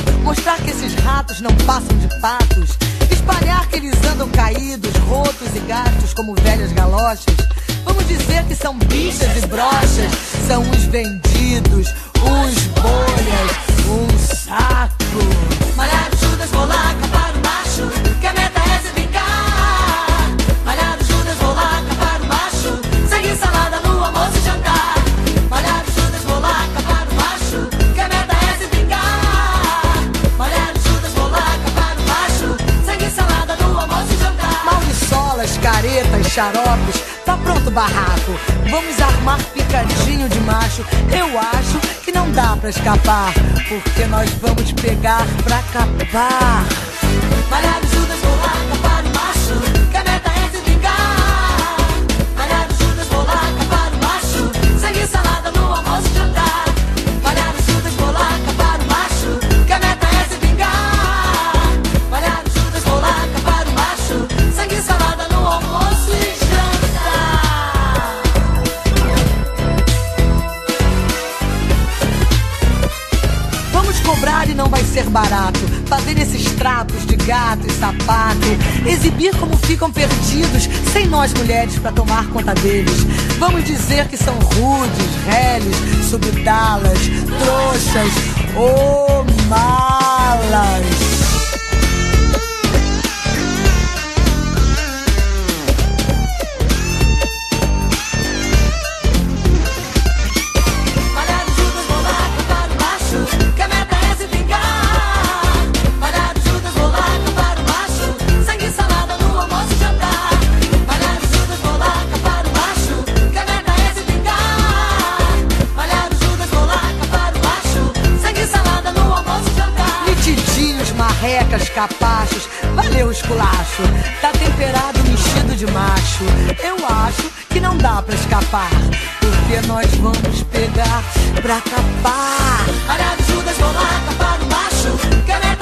mostrar que esses ratos não passam de patos, espalhar que eles andam caídos, rotos e gastos como velhas galochas. Vamos dizer que são bichas e brochas, são os vendidos, os bolhas, um saco. Malhado Judas, vou lá capar o macho, que a meta é se vingar. Malhado Judas, vou lá capar o macho, segue salada no almoço e jantar. Malhado Judas, vou lá capar o macho, que a meta é se vingar. Malhado Judas, vou lá capar o macho, segue salada no almoço e jantar. Maldiçolas, caretas, xaropes, tá pronto o barraco. Vamos armar picadinho de macho. Eu acho que não dá pra escapar, porque nós vamos pegar pra capar. Malhado Judas, vou lá capar o macho, que a meta é se vingar. Malhado Judas, vou lá capar o macho, segue salada no almoço e jantar. Malhado Judas, vou lá capar o macho, que a meta é se vingar. Malhado Judas, vou lá capar o macho, segue salada no almoço e jantar. Vamos cobrar e não vai ser barato, fazer esses trapos de gato e sapato, exibir como ficam perdidos, sem nós mulheres pra tomar conta deles. Vamos dizer que são rudes, reles, subdalas, trouxas ou malas. Malhado Judas, vou lá capar o macho, que a meta é se vingar. Malhado Judas, vou lá capar o macho, sangue e salada no almoço e jantar. Malhado Judas, vou lá capar o macho, que a meta é se vingar. Malhado Judas, vou lá capar o macho, sangue e salada no almoço e jantar. Mitidinhos, marrecas, capachos, valeu o esculacho. Tá temperado, mexido de macho. Eu acho que não dá pra escapar, porque nós vamos pegar pra capar. Malhado Judas, vou lá capar o macho, que a meta